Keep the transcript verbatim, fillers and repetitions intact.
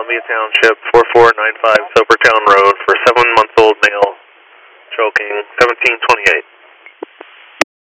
Columbia Township, four four nine five Sopertown Road for seven-month-old male choking, seventeen twenty-eight.